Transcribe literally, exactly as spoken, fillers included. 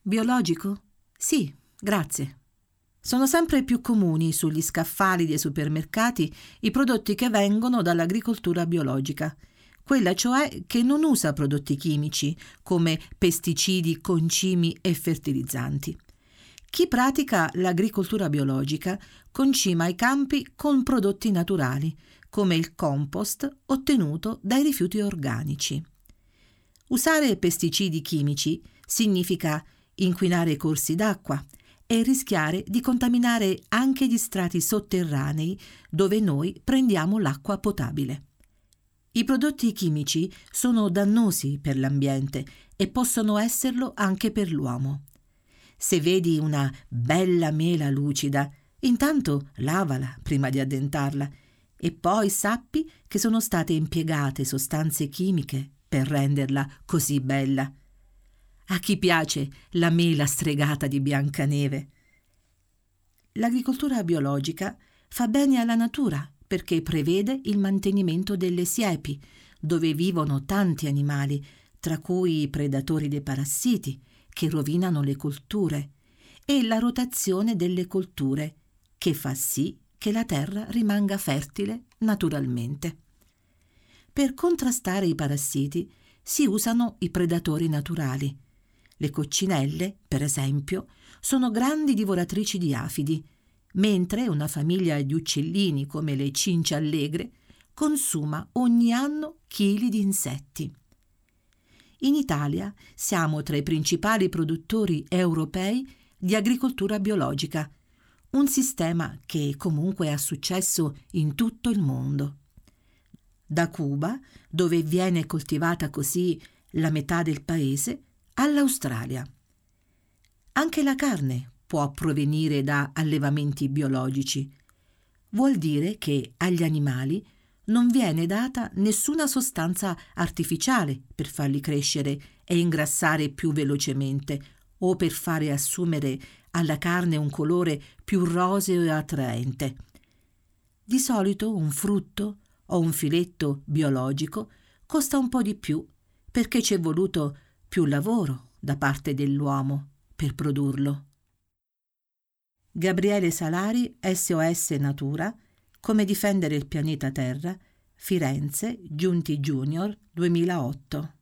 Biologico? Sì, grazie. Sono sempre più comuni sugli scaffali dei supermercati i prodotti che vengono dall'agricoltura biologica, quella cioè che non usa prodotti chimici come pesticidi, concimi e fertilizzanti. Chi pratica l'agricoltura biologica concima i campi con prodotti naturali, come il compost ottenuto dai rifiuti organici. Usare pesticidi chimici significa inquinare i corsi d'acqua e rischiare di contaminare anche gli strati sotterranei dove noi prendiamo l'acqua potabile. I prodotti chimici sono dannosi per l'ambiente e possono esserlo anche per l'uomo. Se vedi una bella mela lucida, intanto lavala prima di addentarla e poi sappi che sono state impiegate sostanze chimiche per renderla così bella. A chi piace la mela stregata di Biancaneve? L'agricoltura biologica fa bene alla natura perché prevede il mantenimento delle siepi, dove vivono tanti animali, tra cui i predatori dei parassiti, che rovinano le colture, e la rotazione delle colture, che fa sì che la terra rimanga fertile naturalmente. Per contrastare i parassiti si usano i predatori naturali. Le coccinelle, per esempio, sono grandi divoratrici di afidi, mentre una famiglia di uccellini come le cince allegre consuma ogni anno chili di insetti. In Italia siamo tra i principali produttori europei di agricoltura biologica, un sistema che comunque ha successo in tutto il mondo. Da Cuba, dove viene coltivata così la metà del paese, all'Australia. Anche la carne può provenire da allevamenti biologici. Vuol dire che agli animali non viene data nessuna sostanza artificiale per farli crescere e ingrassare più velocemente o per fare assumere alla carne un colore più roseo e attraente. Di solito un frutto o un filetto biologico costa un po' di più perché c'è voluto più lavoro da parte dell'uomo per produrlo. Gabriele Salari, S O S Natura, Come difendere il pianeta Terra, Firenze, Giunti Junior, duemilaotto.